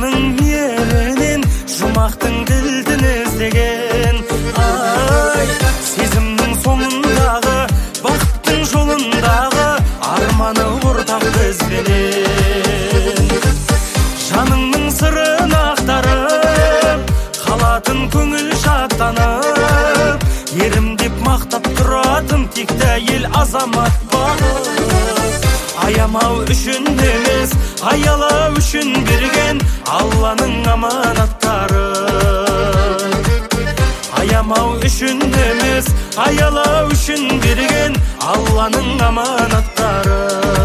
жанның мейірінен жұмақтың кілтін іздеген. Ай, сезімнің соңындағы, бақыттың жолындағы арманы ортақ бізбенен. Жаныңның сырын ақтарып, қалатын көңіл шаттанып, ерім деп мақтап тұратын текті әйел азамат бар. Аямау үшін емес, аялау үшін берген Алланың аманаттары. Аямау үшін емес, аялау үшін берген Алланың аманаттары.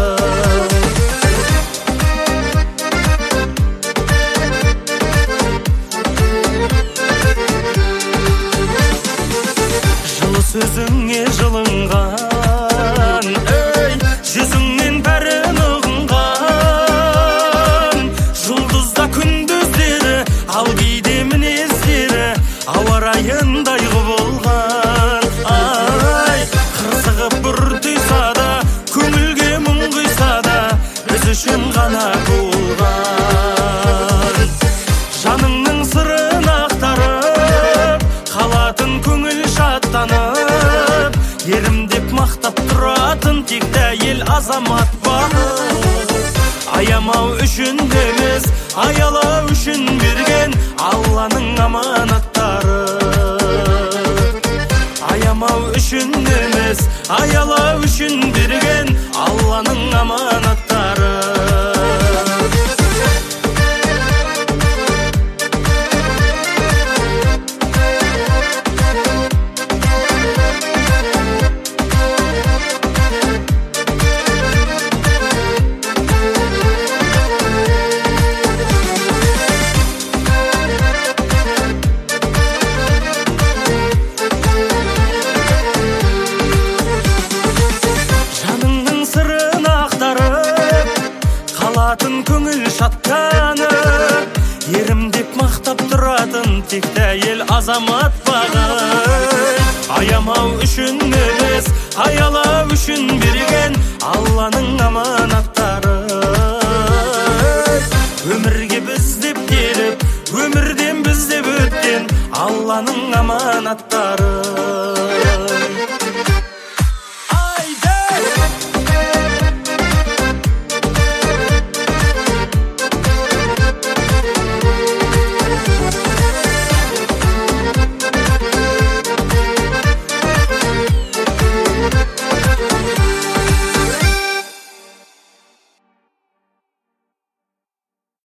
Жылы сөзіңе жылынған, жүзіңнен бәрін ұғынған. Жұлдызда күндіздері, ал кейде мінездері ауа райындай құбылған. Ай, қырсығып бір түйса да, көңілге мұң құйса да, біз үшін ғана туылған. Жаныңның сырын ақтарып, қалатын көңіл шаттанып, ерім деп мақтап тұратын текті әйел азамат бар. Аямау үшін емес, аялау үшін берген Алланың аманаттары. Аямау үшін емес, аялау үшін берген Алланың аманаттары. Қалатын көңіл шаттанып, ерім деп мақтап тұратын текті әйел азамат бағын. Аямау үшін емес, аялау үшін берген Алланың аманаттары. Өмірге біз деп келіп, өмірден біз деп өткен Алланың аманаттары.